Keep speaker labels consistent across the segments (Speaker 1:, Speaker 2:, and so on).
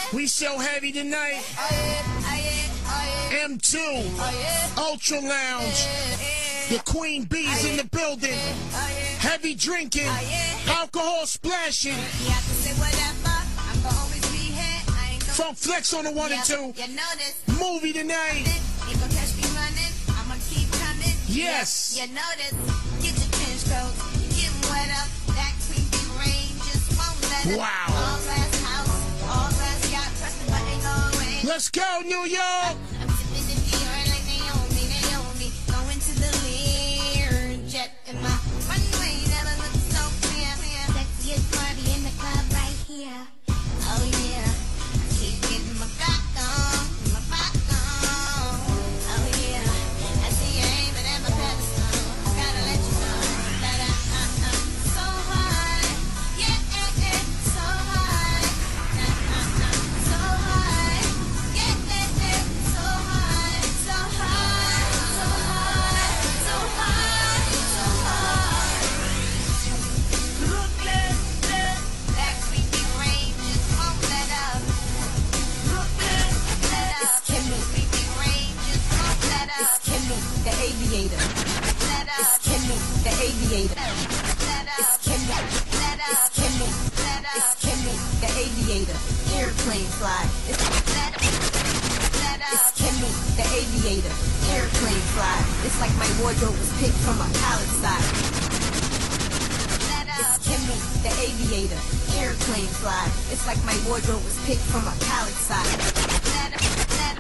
Speaker 1: We so heavy tonight. M2, Ultra Lounge. The Queen Bee's in the building. Heavy drinking, alcohol splashing. Funk Flex on the 1 and 2. Movie tonight. Yes.
Speaker 2: You know this. Get your trench coat. Get wet up. That Queen Bee rain just won't let up.
Speaker 1: Wow.
Speaker 2: All glass house, all glass yacht, press the button, go away.
Speaker 1: Let's go, New York.
Speaker 2: I'm sipping the Dior like Naomi. Going to the Learjet in my runway. Never look so clear. Sexiest party in the club right here. Oh yeah. I keep getting my back on. My back on. Oh yeah. I see you aiming at my pedestal. I gotta let you know that I'm so high. Yeah, so high. So high. Yeah, so high. So high. So high. So high. So high. Brooklyn, that creepy rain just won't let up. Brooklyn, let up. It's Kimmy. Creepy rain just won't let up.
Speaker 3: It's Kimmy, the aviator.
Speaker 2: Let up.
Speaker 3: It's Kimmy, the aviator.
Speaker 2: Let up.
Speaker 3: It's Kimmy,
Speaker 2: Let up.
Speaker 3: it's Kimmy,
Speaker 2: Let up.
Speaker 3: it's Kimmy, the aviator. Airplane fly. It's
Speaker 2: Let up.
Speaker 3: Kimmy, the aviator. Airplane fly. It's like my wardrobe was picked from a pallet side.
Speaker 2: Let
Speaker 3: It's
Speaker 2: up.
Speaker 3: Kimmy, the aviator. Airplane fly. It's like my wardrobe was picked from a pallet side.
Speaker 2: Let up.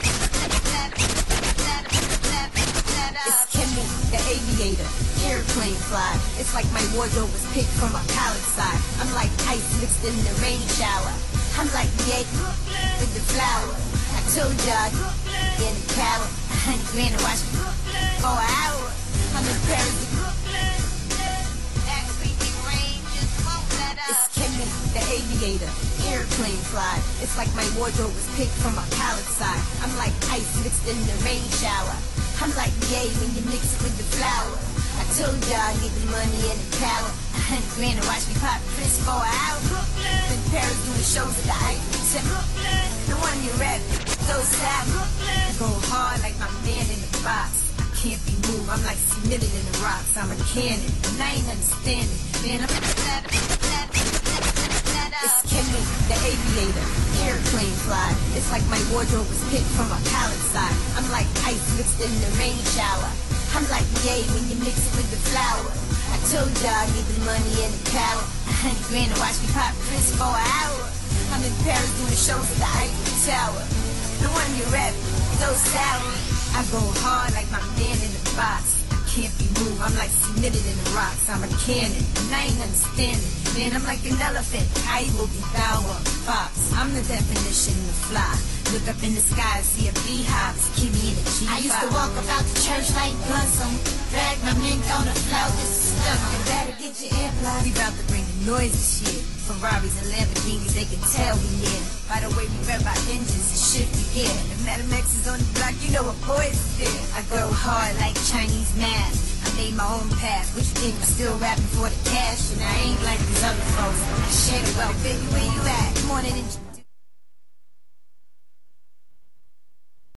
Speaker 3: It's Kimmy, the aviator. Airplane fly. It's like my wardrobe was picked from a pallet side. I'm like ice mixed in the rain shower. I'm like Ye with the flower. I told y'all, in the cow. 100 grand to watch me for an hour. I'm in Paris.
Speaker 2: That creepy rain just won't let
Speaker 3: It's
Speaker 2: up.
Speaker 3: Kimmy, the aviator. Airplane fly. It's like my wardrobe was picked from a pallet side. I'm like ice mixed in the rain shower. I'm like Ye when you mix it with the flour. I told y'all I need the money and the power. 100 grand to watch me pop Chris for an hour. In Paris doing shows at the Eiffel Tower. The one you rap, so sad. I go hard like my man in the box. I can't be moved, I'm like cemented in the rocks. I'm a cannon, and I ain't understanding. Man, I'm It's Kimmy, the aviator. Airplane fly. It's like my wardrobe was picked from a pallet side. I'm like ice mixed in the rain shower. I'm like Ye when you mix it with the flour. I told y'all I need the money and the power. 100 grand to watch me pop Chris for an hour. I'm in Paris doing shows at the Eiffel Tower. The one you rap, so sour. I go hard like my man in the box. I can't be moved, I'm like cemented in the rocks. I'm a cannon, and I ain't understanding. Man, I'm like an elephant, I will devour a fox. I'm the definition of fly. Look up in the sky, see a beehive, it's Kimmy in the G5.
Speaker 2: I used to walk about the church like Blossom. Drag my mink on the floor, this is stuff. You better get your earplugs.
Speaker 3: We about to bring the noise and shit. Ferraris and Lamborghinis, they can tell we near. By the way we rev our engines and shit we get. The Madam X is on the block, you know what boys is there. I go hard like Chinese math. I made my own path. What you think? I'm still rapping for the cash, and I ain't like these other folks. I share the wealth, baby, where you at? Morning and